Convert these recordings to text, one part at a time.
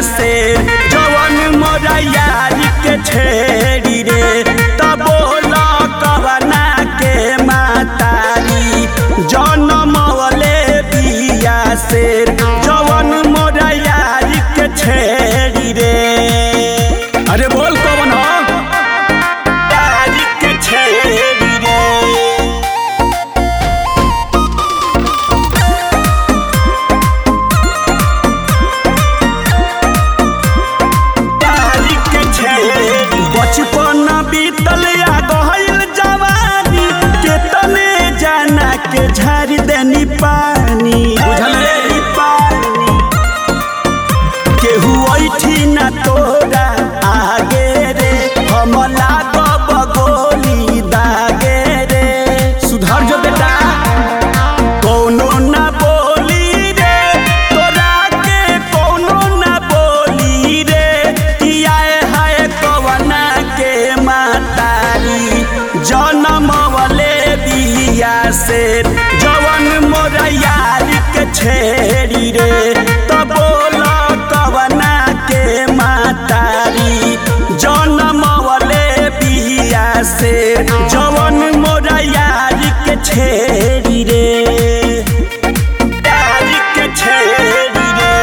से जवन मोरा यार के छेड़ी रे तब बोला कवना के मातारी जनमवले बिया से जवन मोरा यार के छेड़ी रे। अरे बोल कौन हो यार के छेड़ी रे। बचपन बीतल या गहल जवानी के तने जाना के झाड़ देनी पानी बुझले पानी केहू ऐठी ना तोरा आगे रे हम लागब गोली दागे रे। सुधर जो बेटा कौनो ना बोली रे तोरा के कौनो ना बोली रे किया है कवना के मातारी जनमवले बिया से जवन मोरा यार के छेड़ी रे तब बोला कवना के मातारी जनमवले बिया से जवन मोरा यार के छेड़ी रे। यार के छेड़ी रे।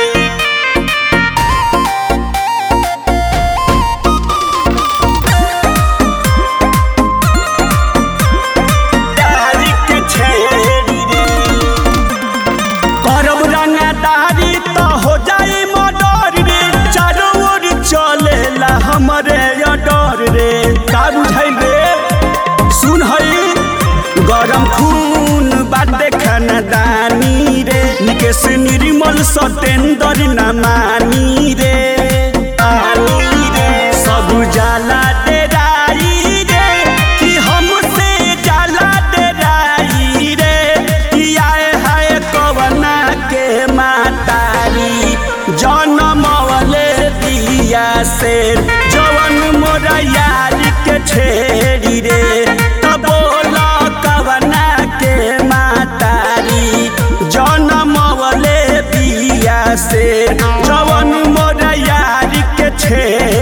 करब रंगदारी तो हो जाई मर्डर रे चारों ओर चलेला हमरे डर रे। का बुझाइल रे सुन हई गरम खून बाटे खानदानी रे निकेश निर्मल सतेंद्र न मानी रे आनी रे सब जाला डेराई रे कि हमसे जाला डेराई रे किया है कवना के मातारी जनमवले बिया से जवन मोरा यार के छेड़ी रे तब बोला कवना के मातारी जनमवले बिया से जवन मोरा यार के छेड़ी।